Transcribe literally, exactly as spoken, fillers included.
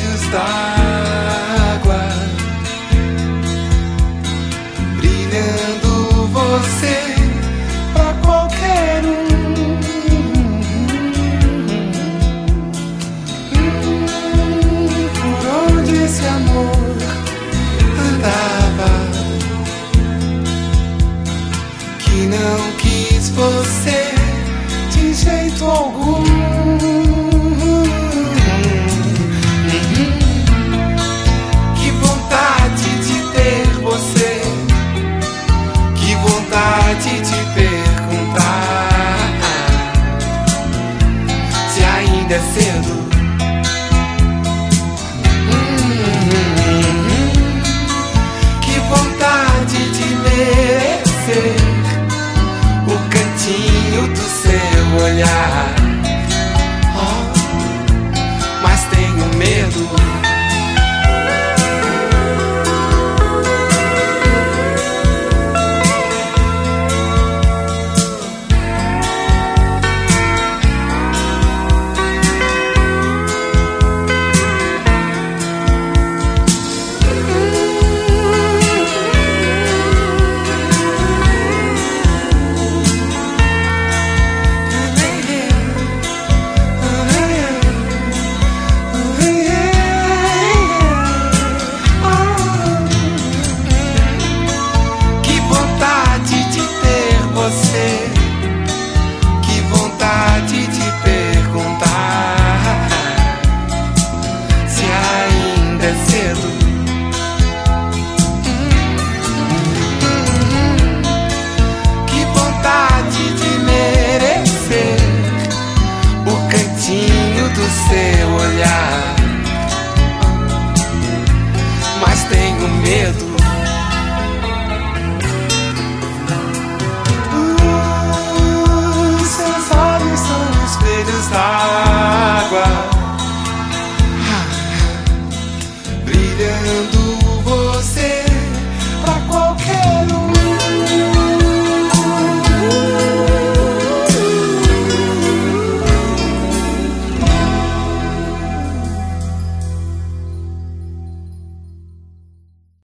olhos d'água, brilhando você pra qualquer um. Hum, por onde esse amor andava, que não quis você de jeito algum. Que vontade de ter você, que vontade de perguntar se ainda é cedo